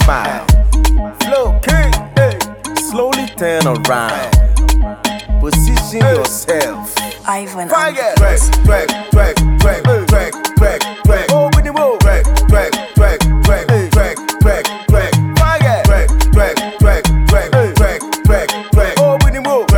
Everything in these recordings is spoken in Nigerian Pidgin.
smile. Flow king, hey. Slowly turn around. Position yourself. Ivan Fire. Track. Oh, with the move. Track. Fire. Oh, with the move.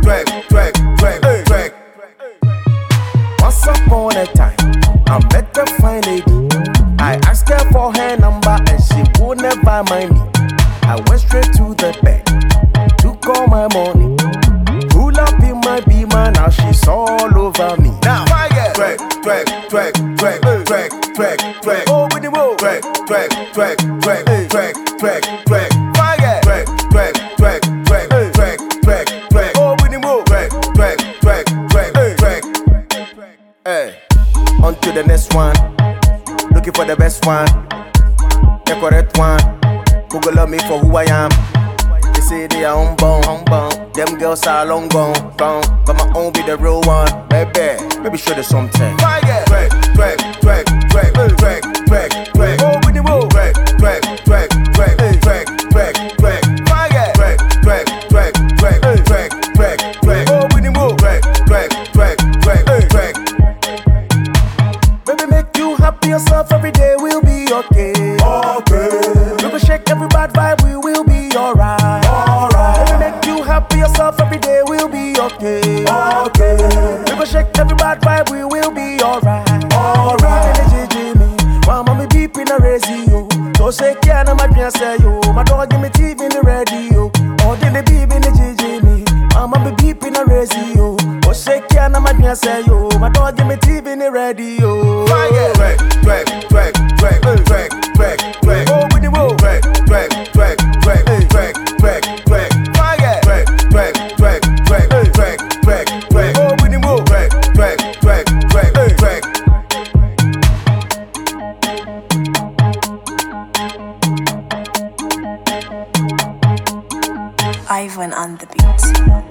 Once upon a time, I met a fine lady. I asked her for her number and she would never mind me. I went straight to the bed, took all my money, pull up in my Beamer, now she's all over me. Now, fire. Oh, with the move. Fire. Oh, with the move. Hey, on to the next one. Looking for the best one, the correct one. Who go love me for who I am? They say they are unbound. Them girls are long gone. But my own be the real one. Baby, show them something. Fire. Oh, with the move. Fire. Oh, with the move. Baby, make you happy yourself every day. We'll be okay. We will shake every bad vibe. We will be alright. Baby, make you happy yourself every day. We'll be okay. We will shake every bad vibe. We will be alright. Mama me beep in the radio. So say can I my say yo. My dog give me TV in the radio. Or did the beep in the JJ me. Mama me beep in the radio. So say can I my say yo. My dog give me TV in the radio. Fire. Oh, with the move. Fire. Oh, with the move. Ivan on the beat.